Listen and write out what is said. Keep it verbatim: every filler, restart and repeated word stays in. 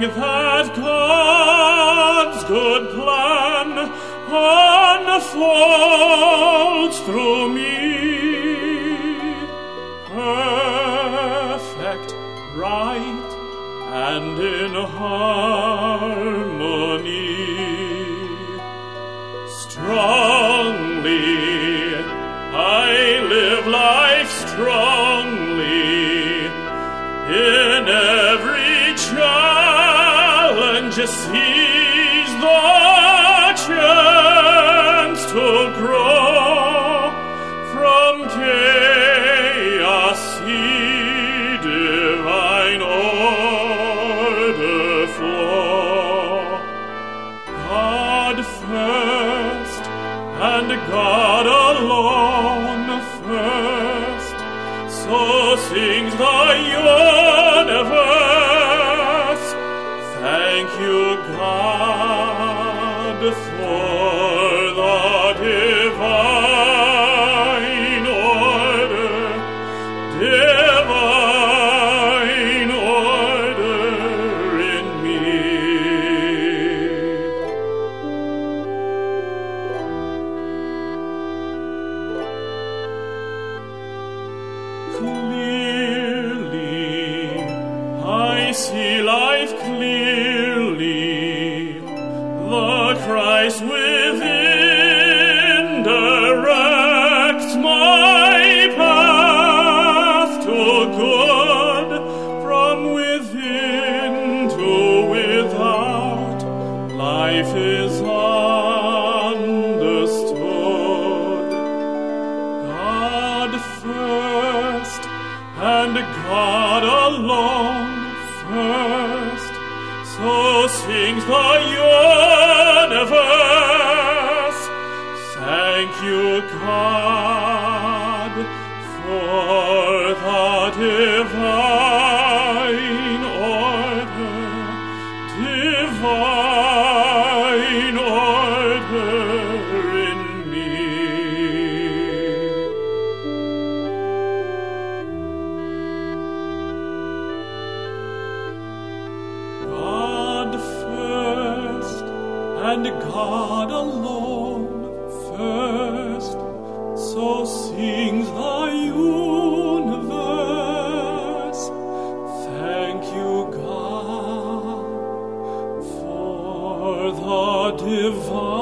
that God's good plan unfolds through me, perfect, right, and in harmony. Strongly, I live life strongly, in every challenge seize the chance to grow from chaos, see divine order flow. God first, and God alone first, so sings the universe. Thank you, God, for the divine order, divine order in me. Clearly, I see life clearly, the Christ within directs my path to good, from within to without, life is understood. God first, and God alone first, so sings the universe. Thank you, God, for the divine order, divine order in me. God first, and God alone first, so sings the universe. Thank you, God, for the divine